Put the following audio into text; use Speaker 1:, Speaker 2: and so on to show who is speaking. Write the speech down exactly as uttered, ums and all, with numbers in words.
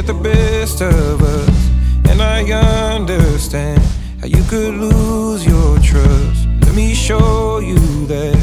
Speaker 1: the best of us. And I understand how you could lose your trust. Let me show you that